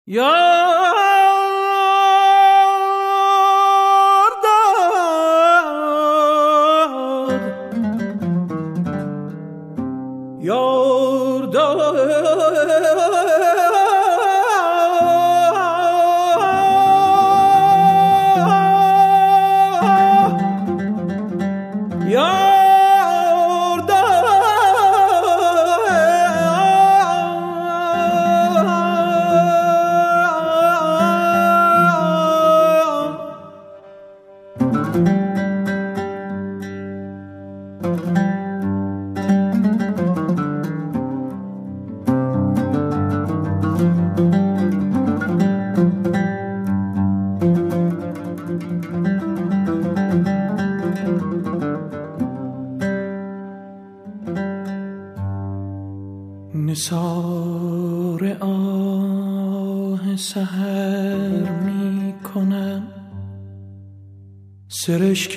یار داد یار داد نثار آه سحر می کنم سرشک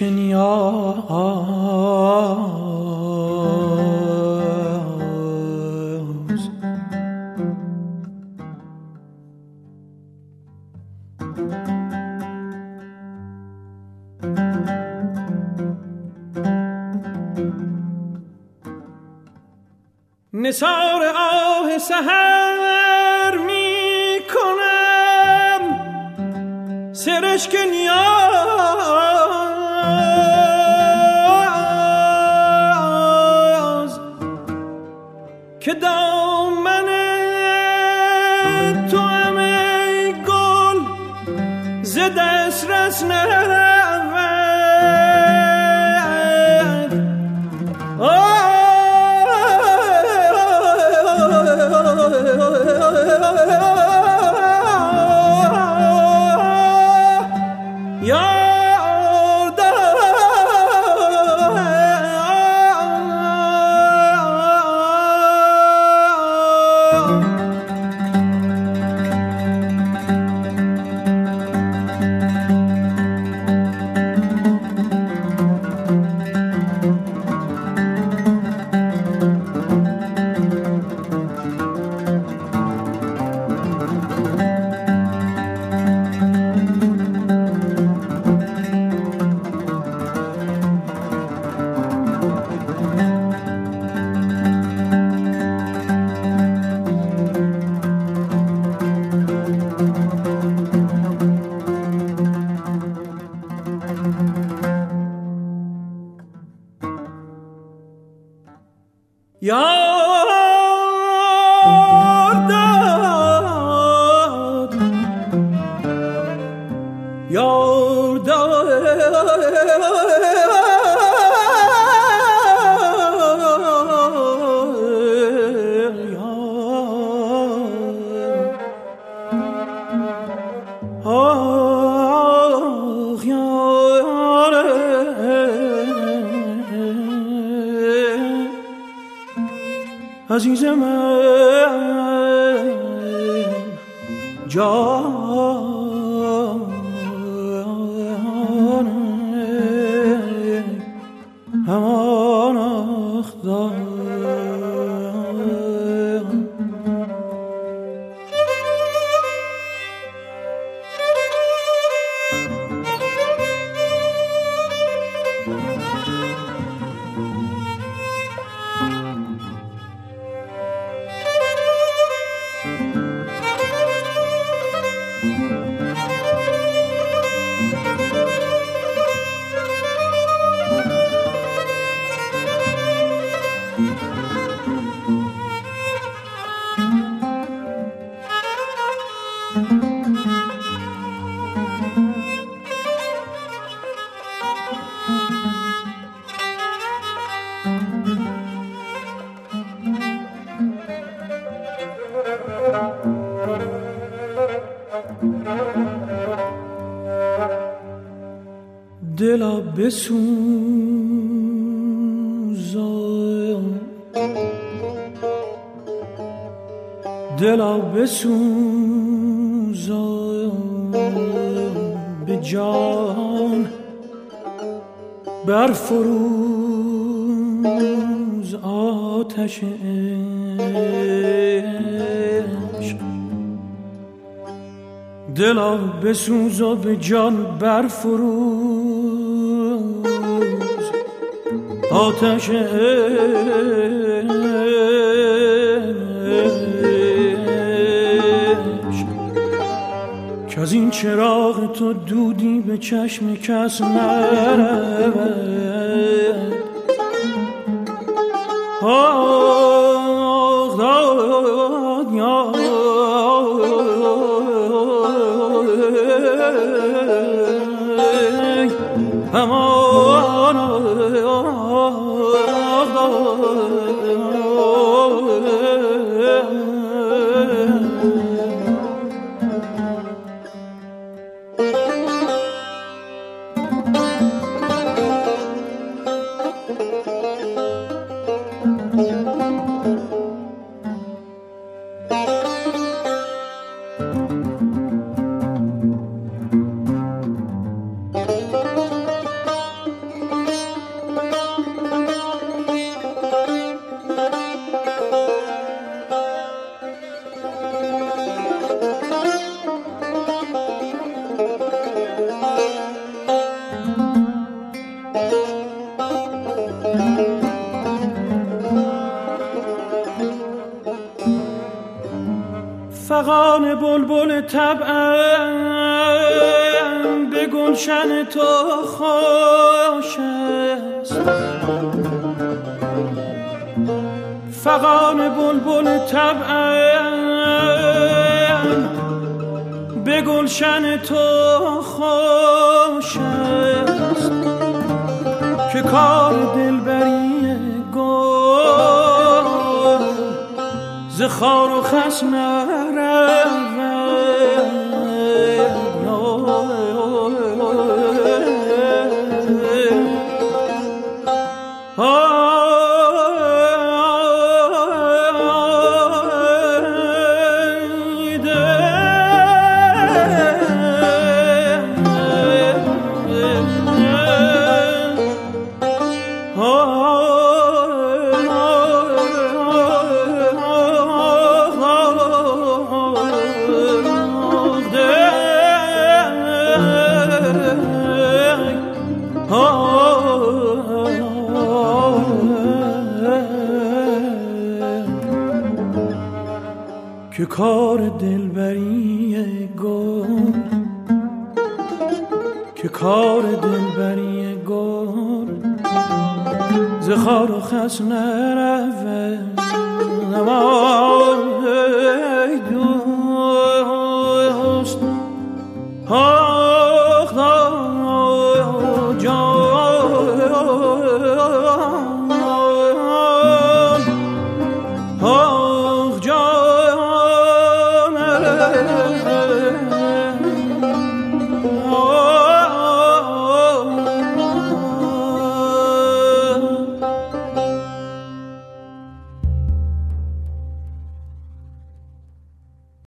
نیاز نثار آه سحر می کنم سرشک نیاز که دامن تو هم ای گل ز دسترس نرود یار داد یار داد عزیز من جان همان اخدار دلا بسوزان دلا بسوزان به جان برفروز آتش عشق دلا بسوز و به جان برفروز آتش عشق که از این چراغ تو دودی به چشم کس نرود. آه داد یا همان فغان بلبل طبعم به گلشن تو خوش است. فغان بلبل طبعم به گلشن تو خوش است که کار دلبری گل ز خار و خس نرود. که کار دلبری گل که کار دلبری گل ز خار و خس نرود.